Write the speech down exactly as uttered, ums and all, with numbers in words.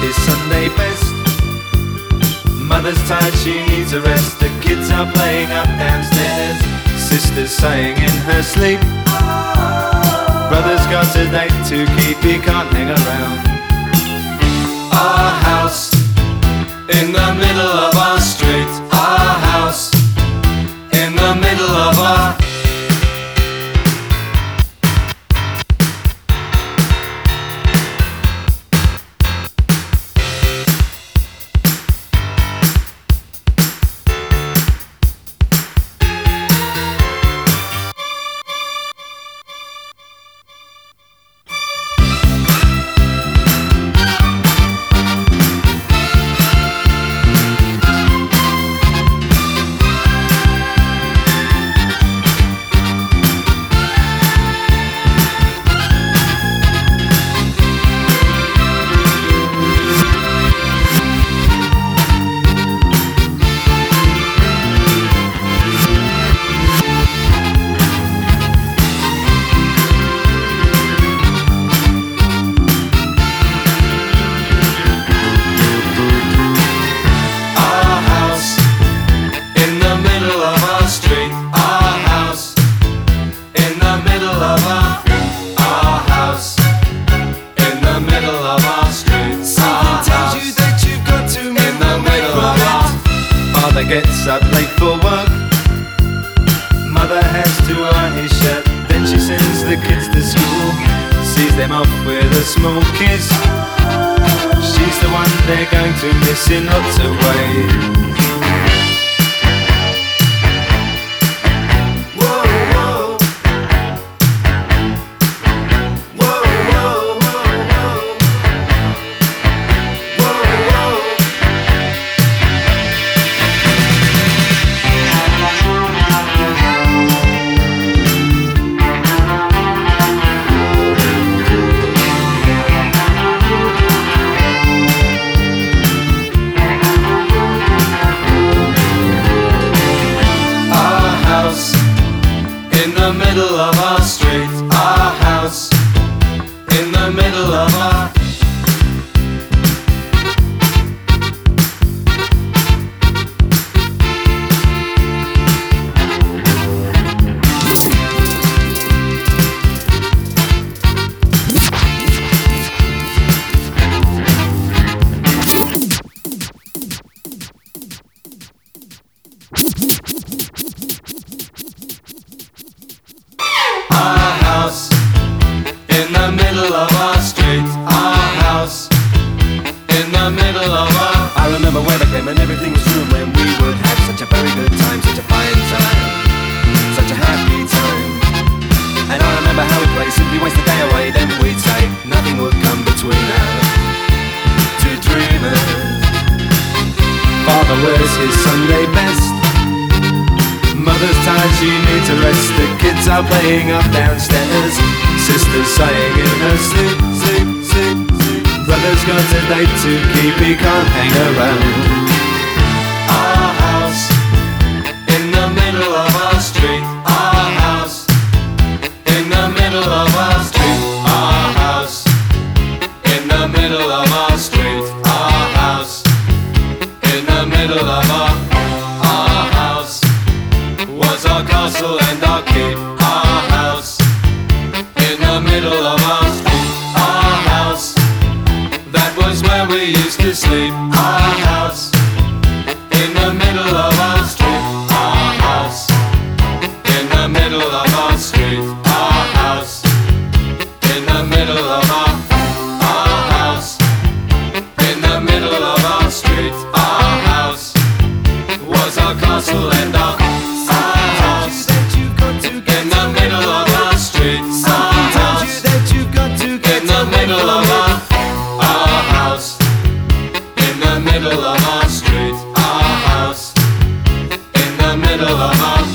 his Sunday best. Mother's tired, she needs a rest. The kids are playing up downstairs. Sister's sighing in her sleep. Brother's got a date to keep, he can't hang around. Our house in the middle of our street. Our house in the middle of our gets up late for work. Mother has to iron his shirt. Then she sends the kids to school, sees them off with a small kiss. She's the one they're going to miss in lots of ways. In the middle of our street, our house, in the middle of our in the middle of our street, our house, in the middle of our I remember when I came and everything was true, when we would have such a very good time, such a fine time, such a happy time. And I remember how we'd play, simply waste the day away, then we'd say nothing would come between us, two dreamers. Father wears his Sunday best. Mother's tired, she needs a rest. The kids are playing up downstairs. Sister's sighing in her sleep, sleep, sleep, sleep. Brother's got a date to keep, he can't hang around. Our house in the middle of our street. Our house in the middle of our street. Our house in the middle of our street. Our house in the middle of our Our house was our castle and our keep. Our house in the middle of our street. Our house, that was where we used to sleep. Our house in the middle of our street. Our house in the middle of our street. Our house in the middle of our Our house in the middle of our street. Our house was our castle and our middle of our street, our house, in the middle of our